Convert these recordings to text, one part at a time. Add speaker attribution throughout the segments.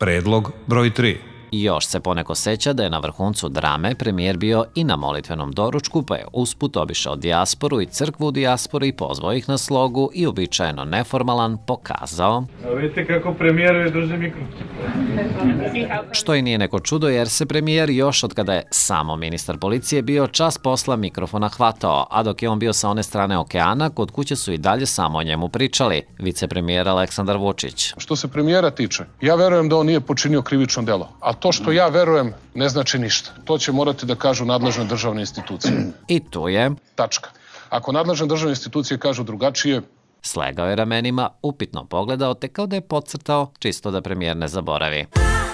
Speaker 1: Predlog broj 3.
Speaker 2: Još se poneko seća da je na vrhuncu drame premijer bio i na molitvenom doručku, pa je usput obišao dijasporu i crkvu u dijaspori, pozvao ih na slogu i uobičajeno neformalan pokazao...
Speaker 3: Vidite kako premijer drži mikrofon.
Speaker 2: Što i nije neko čudo jer se premijer još od kada je samo ministar policije bio čas posla mikrofona hvatao, a dok je on bio sa one strane okeana, kod kuće su i dalje samo o njemu pričali. Vicepremijer Aleksandar Vučić.
Speaker 4: Što se premijera tiče, ja verujem da on nije počinio krivično delo, a to što ja verujem ne znači ništa. To će morati da kažu nadležne državne institucije.
Speaker 2: I tu je...
Speaker 4: Tačka. Ako nadležne državne institucije kažu drugačije...
Speaker 2: Slegao je ramenima, upitno pogledao, te kao da je podcrtao, čisto da premijer ne zaboravi.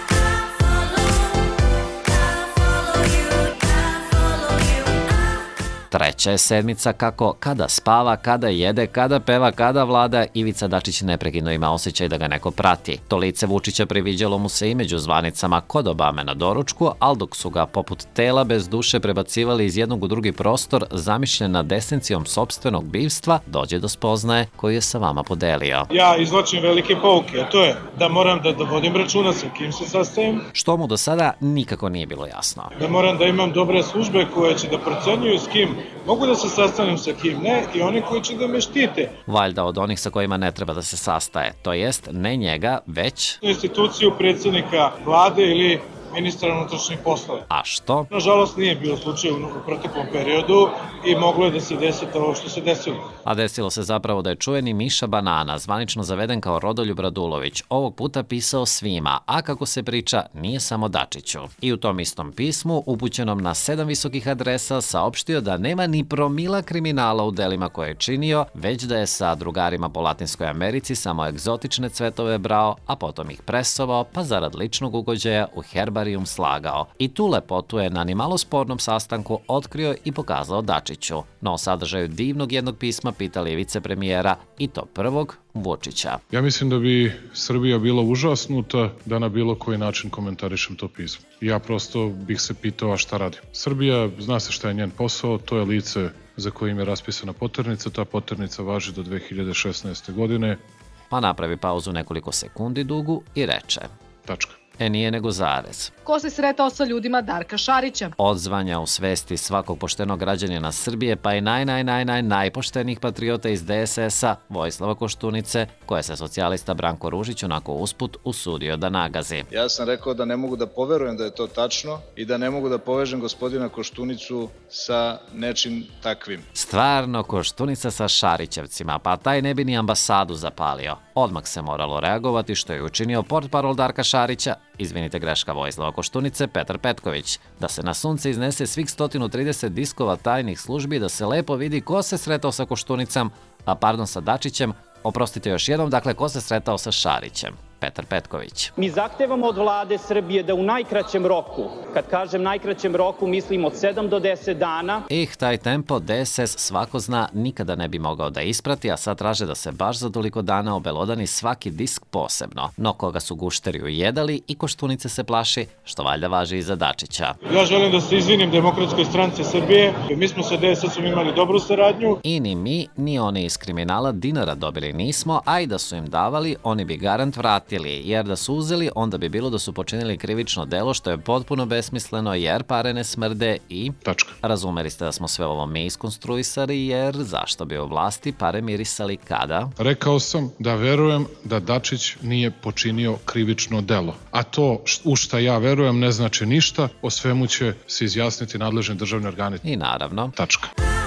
Speaker 2: Treća je sedmica kako kada spava, kada jede, kada peva, kada vlada, Ivica Dačić neprekidno ima osjećaj da ga neko prati. To lice Vučića priviđalo mu se i među zvanicama kod Obame na doručku, ali dok su ga poput tela bez duše prebacivali iz jednog u drugi prostor, zamišljen nad esencijom sopstvenog bivstva, dođe do spoznaje koju je sa vama podelio.
Speaker 3: Ja izvlačim velike pouke, a to je da moram da vodim računa sa kim se sastajem.
Speaker 2: Što mu do sada nikako nije bilo jasno.
Speaker 3: Da moram da imam dobre službe koje će da procenjuju s kim mogu da se sastanem, sa kim ne, i oni koji će da me štite.
Speaker 2: Valjda od onih sa kojima ne treba da se sastaje, to jest ne njega, već...
Speaker 3: instituciju predsjednika vlade ili ministra unutrašnjih poslova.
Speaker 2: A što?
Speaker 3: Nažalost nije bio slučaj u proteklom periodu i moglo je da se desi to što se desilo.
Speaker 2: A desilo se zapravo da je čuveni Miša Banana, zvanično zaveden kao Rodoljub Radulović, ovog puta pisao svima, a kako se priča, nije samo Dačiću. I u tom istom pismu, upućenom na 7 visokih adresa, saopštio da nema ni promila kriminala u delima koje je činio, već da je sa drugarima po Latinskoj Americi samo egzotične cvetove brao, a potom ih presovao, pa zarad ličnog ugođaja u herbarium slagao. I tu lepotu je na nimalo spornom sastanku otkrio i pokazao Dačiću. No o sadržaju divnog jednog pisma pitali vicepremijera, i to prvog, Vučića.
Speaker 4: Ja mislim da bi Srbija bila užasnuta da na bilo koji način komentarišem to pismo. Ja prosto bih se pitao, a šta radim? Srbija, zna se šta je njen posao, to je lice za kojim je raspisana poternica, ta poternica važi do 2016. godine.
Speaker 2: Pa napravi pauzu nekoliko sekundi dugu i reče.
Speaker 4: Tačka.
Speaker 2: Nije nego zarez.
Speaker 5: Ko se sretao sa ljudima Darka Šarića?
Speaker 2: Odzvanja u svesti svakog poštenog građanina Srbije, pa i najpoštenijih patriota iz DSS-a, Vojislava Koštunice, koje se socijalista Branko Ružić onako usput usudio da nagazi.
Speaker 6: Ja sam rekao da ne mogu da poverujem da je to tačno i da ne mogu da povežem gospodina Koštunicu sa nečim takvim.
Speaker 2: Stvarno Koštunica sa Šarićevcima, pa taj ne bi ni ambasadu zapalio. Odmah se moralo reagovati, što je učinio portparol Darka Šarića, izvinite greška Vojislava Koštunice, Petar Petković, da se na sunce iznese svih 130 diskova tajnih službi, da se lepo vidi ko se sretao sa Koštunicom, sa Dačićem, oprostite još jednom, dakle ko se sretao sa Šarićem. Petar Petković.
Speaker 7: Mi zahtevamo od vlade Srbije da u najkraćem roku, kad kažem najkraćem roku, mislim od 7 do 10 dana.
Speaker 2: Taj tempo DSS svako zna nikada ne bi mogao da isprati, a sad traže da se baš za toliko dana obelodani svaki disk posebno. No koga su gušteri ujedali i Koštunice se plaši, što valjda važi i za Dačića.
Speaker 3: Ja želim da se izvinim Demokratskoj stranci Srbije. Mi smo sa DSS-om imali dobru saradnju.
Speaker 2: I ni mi, ni oni iz kriminala dinara dobili nismo, a i da su im davali, oni bi garant vratili. Jer da su uzeli, onda bi bilo da su počinili krivično delo, što je potpuno besmisleno, jer pare ne smrde i...
Speaker 4: Tačka.
Speaker 2: Razumeli ste da smo sve ovo mi iskonstruisali, jer zašto bi u vlasti pare mirisali kada?
Speaker 4: Rekao sam da verujem da Dačić nije počinio krivično delo. A to u šta ja verujem ne znači ništa, o svemu će se izjasniti nadležni državni organi.
Speaker 2: I naravno...
Speaker 4: Tačka.